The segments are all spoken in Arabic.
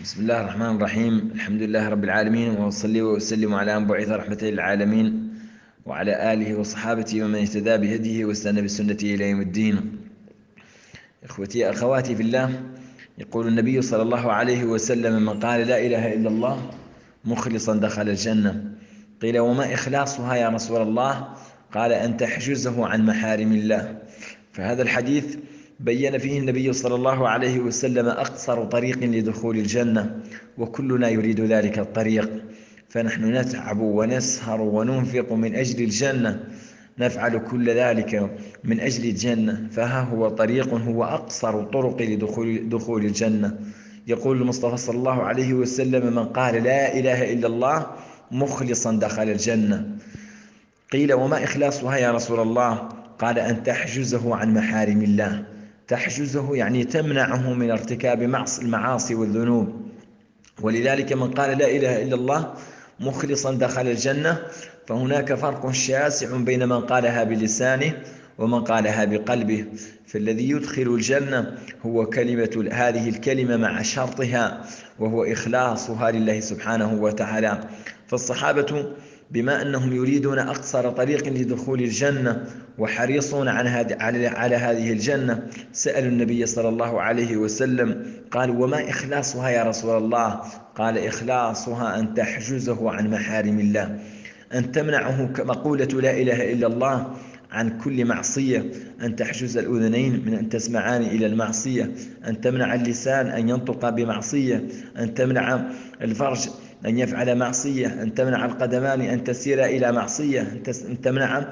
بسم الله الرحمن الرحيم. الحمد لله رب العالمين، وأصلي وأسلم على من بعث رحمة للعالمين وعلى آله وصحابته ومن اهتدى بهديه واستنى بسنته إلى يوم الدين. إخوتي أخواتي في الله، يقول النبي صلى الله عليه وسلم: من قال لا إله إلا الله مخلصا دخل الجنة. قيل: وما إخلاصها يا رسول الله؟ قال: أن تحجزه عن محارم الله. فهذا الحديث بين فيه النبي صلى الله عليه وسلم أقصر طريق لدخول الجنة، وكلنا يريد ذلك الطريق، فنحن نتعب ونسهر وننفق من أجل الجنة، نفعل كل ذلك من أجل الجنة، فها هو طريق هو أقصر طرق لدخول الجنة. يقول المصطفى صلى الله عليه وسلم: من قال لا إله إلا الله مخلصا دخل الجنة. قيل: وما إخلاصها يا رسول الله؟ قال: أن تحجزه عن محارم الله. تحجزه يعني تمنعه من ارتكاب المعاصي والذنوب. ولذلك من قال لا إله إلا الله مخلصا دخل الجنة. فهناك فرق شاسع بين من قالها بلسانه ومن قالها بقلبه. فالذي يدخل الجنة هو هذه الكلمة مع شرطها، وهو إخلاصها لله سبحانه وتعالى. فالصحابة بما أنهم يريدون أقصر طريق لدخول الجنة وحريصون على هذه الجنة، سألوا النبي صلى الله عليه وسلم، قالوا: وما إخلاصها يا رسول الله؟ قال: إخلاصها أن تحجزه عن محارم الله، أن تمنعه كمقولة لا إله إلا الله عن كل معصية، أن تحجز الأذنين من أن تسمعان إلى المعصية، أن تمنع اللسان أن ينطق بمعصية، أن تمنع الفرج أن يفعل معصية، أن تمنع القدمان أن تسير إلى معصية، أن تمنع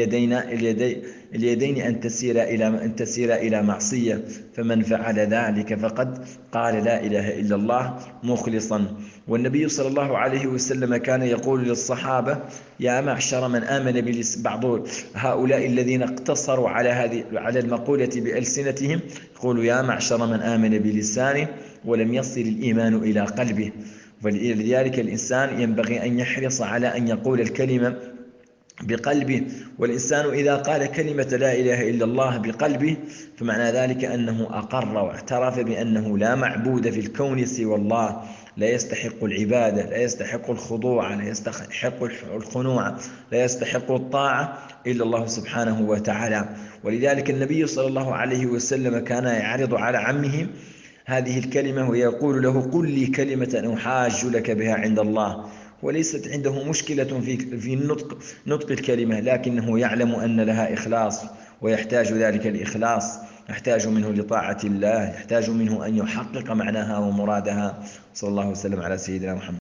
اليدين أن تسير إلى معصية. فمن فعل ذلك فقد قال لا إله إلا الله مخلصا. والنبي صلى الله عليه وسلم كان يقول للصحابة: يا معشر من آمن بعض هؤلاء الذين اقتصروا على المقولة بألسنتهم، يقول: يا معشر من آمن بلسانه ولم يصل الإيمان إلى قلبه. ولذلك الإنسان ينبغي أن يحرص على أن يقول الكلمة بقلبه. والإنسان إذا قال كلمة لا إله إلا الله بقلبه فمعنى ذلك أنه أقر واعترف بأنه لا معبود في الكون سوى الله، لا يستحق العبادة، لا يستحق الخضوع، لا يستحق الخنوع، لا يستحق الطاعة إلا الله سبحانه وتعالى. ولذلك النبي صلى الله عليه وسلم كان يعرض على عمه هذه الكلمة ويقول له: قل لي كلمة أحاج لك بها عند الله. وليست عنده مشكلة في نطق الكلمة، لكنه يعلم أن لها إخلاص، ويحتاج ذلك الإخلاص، يحتاج منه لطاعة الله، يحتاج منه أن يحقق معناها ومرادها. صلى الله وسلم على سيدنا محمد.